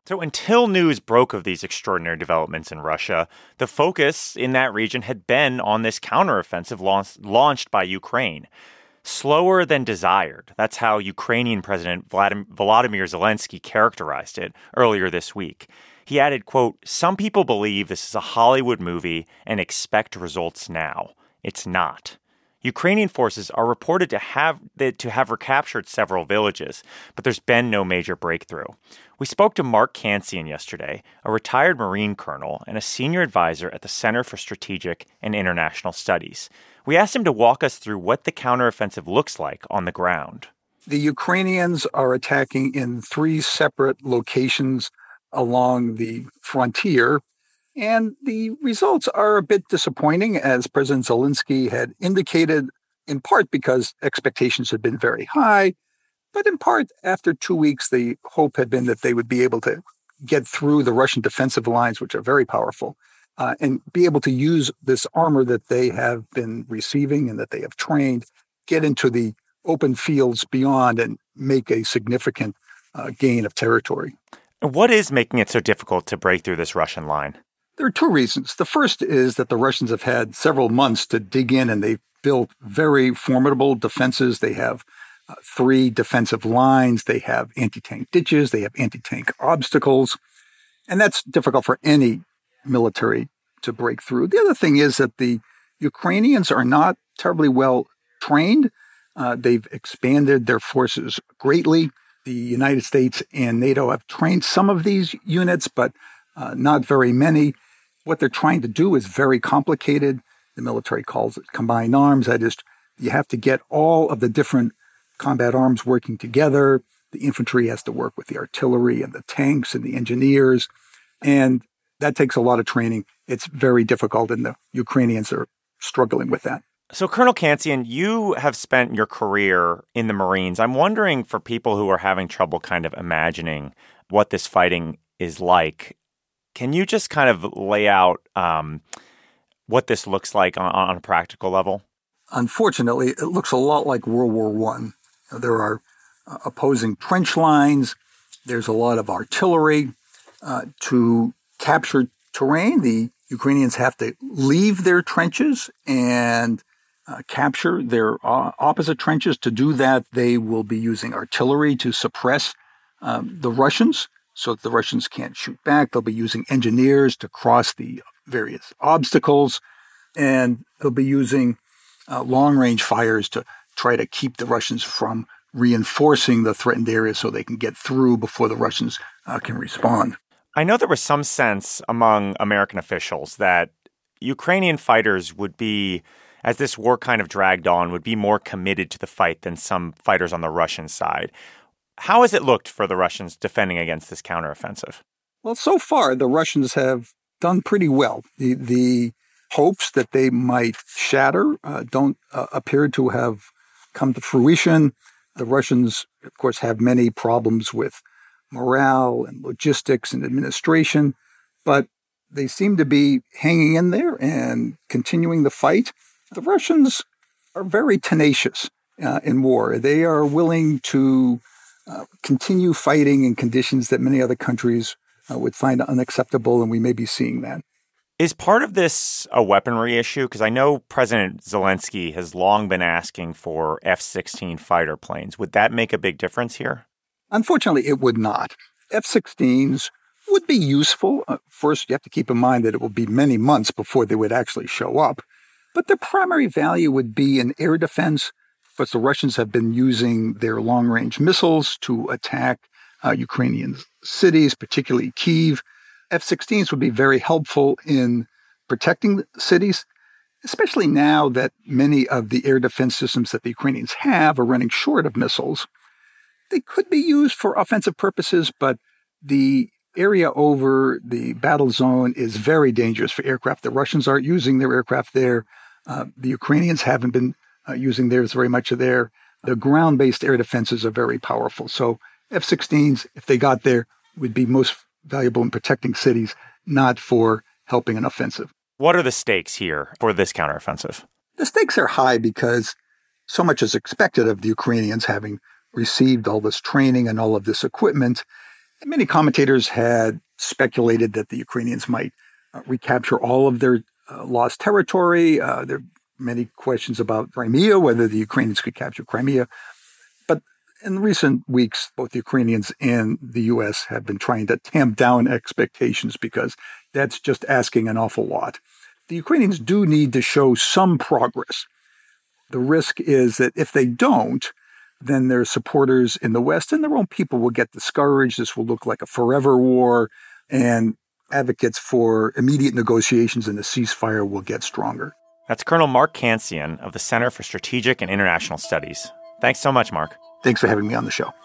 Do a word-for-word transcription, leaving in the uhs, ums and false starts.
So until news broke of these extraordinary developments in Russia, the focus in that region had been on this counteroffensive launch- launched by Ukraine. Slower than desired. That's how Ukrainian President Vladimir, Volodymyr Zelensky characterized it earlier this week. He added, quote, "Some people believe this is a Hollywood movie and expect results now. It's not." Ukrainian forces are reported to have to have recaptured several villages, but there's been no major breakthrough. We spoke to Mark Cancian yesterday, a retired Marine colonel and a senior advisor at the Center for Strategic and International Studies. We asked him to walk us through what the counteroffensive looks like on the ground. The Ukrainians are attacking in three separate locations along the frontier, and the results are a bit disappointing, as President Zelensky had indicated, in part because expectations had been very high, but in part after two weeks, the hope had been that they would be able to get through the Russian defensive lines, which are very powerful, uh, and be able to use this armor that they have been receiving and that they have trained, get into the open fields beyond and make a significant uh, gain of territory. What is making it so difficult to break through this Russian line? There are two reasons. The first is that the Russians have had several months to dig in, and they've built very formidable defenses. They have uh, three defensive lines. They have anti-tank ditches. They have anti-tank obstacles. And that's difficult for any military to break through. The other thing is that the Ukrainians are not terribly well trained. Uh, they've expanded their forces greatly. The United States and NATO have trained some of these units, but uh, not very many. What they're trying to do is very complicated. The military calls it combined arms. That is, you have to get all of the different combat arms working together. The infantry has to work with the artillery and the tanks and the engineers. And that takes a lot of training. It's very difficult, and the Ukrainians are struggling with that. So, Colonel Cancian, you have spent your career in the Marines. I'm wondering, for people who are having trouble kind of imagining what this fighting is like, can you just kind of lay out um, what this looks like on, on a practical level? Unfortunately, it looks a lot like World War One. There are uh, opposing trench lines. There's a lot of artillery. Uh, to capture terrain, the Ukrainians have to leave their trenches and uh, capture their uh, opposite trenches. To do that, they will be using artillery to suppress um, the Russians, so that the Russians can't shoot back. They'll be using engineers to cross the various obstacles, and they'll be using uh, long-range fires to try to keep the Russians from reinforcing the threatened area so they can get through before the Russians uh, can respond. I know there was some sense among American officials that Ukrainian fighters would be, as this war kind of dragged on, would be more committed to the fight than some fighters on the Russian side. How has it looked for the Russians defending against this counteroffensive? Well, so far, the Russians have done pretty well. The, the hopes that they might shatter uh, don't uh, appear to have come to fruition. The Russians, of course, have many problems with morale and logistics and administration, but they seem to be hanging in there and continuing the fight. The Russians are very tenacious uh, in war. They are willing to Uh, continue fighting in conditions that many other countries uh, would find unacceptable, and we may be seeing that. Is part of this a weaponry issue? Because I know President Zelensky has long been asking for F sixteen fighter planes. Would that make a big difference here? Unfortunately, it would not. F sixteens would be useful. Uh, first, you have to keep in mind that it will be many months before they would actually show up. But their primary value would be in air defense, because the Russians have been using their long-range missiles to attack uh, Ukrainian cities, particularly Kyiv. F sixteens would be very helpful in protecting cities, especially now that many of the air defense systems that the Ukrainians have are running short of missiles. They could be used for offensive purposes, but the area over the battle zone is very dangerous for aircraft. The Russians aren't using their aircraft there. Uh, the Ukrainians haven't been uh, using theirs very much of there. The ground-based air defenses are very powerful. So F sixteens, if they got there, would be most valuable in protecting cities, not for helping an offensive. What are the stakes here for this counteroffensive? The stakes are high because so much is expected of the Ukrainians, having received all this training and all of this equipment. Many commentators had speculated that the Ukrainians might uh, recapture all of their uh, lost territory. Uh, there are many questions about Crimea, whether the Ukrainians could capture Crimea. But in recent weeks, both the Ukrainians and the U S have been trying to tamp down expectations because that's just asking an awful lot. The Ukrainians do need to show some progress. The risk is that if they don't, then their supporters in the West and their own people will get discouraged. This will look like a forever war, and advocates for immediate negotiations and a ceasefire will get stronger. That's Colonel Mark Cancian of the Center for Strategic and International Studies. Thanks so much, Mark. Thanks for having me on the show.